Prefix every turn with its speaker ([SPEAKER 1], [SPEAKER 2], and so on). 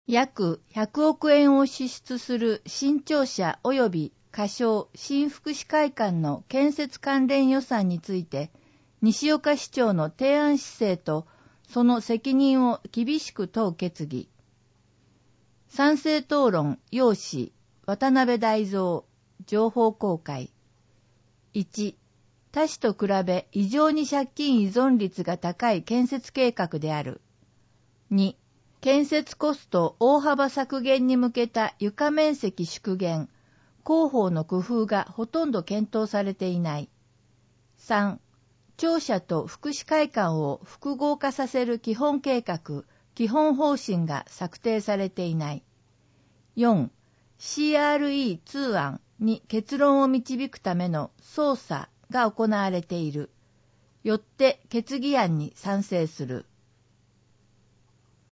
[SPEAKER 1] 約100億円を支出する新庁舎及び仮称新福祉会館の建設関連予算について、西岡市長の提案姿勢とその責任を厳しく問う決議。賛成討論要旨渡辺大蔵情報公開。1、他市と比べ異常に借金依存率が高い建設計画である。2、建設コスト大幅削減に向けた床面積縮減、広報の工夫がほとんど検討されていない。3、庁舎と福祉会館を複合化させる基本計画、基本方針が策定されていない。4、CRE2 案に結論を導くための捜査が行われている。よって決議案に賛成する。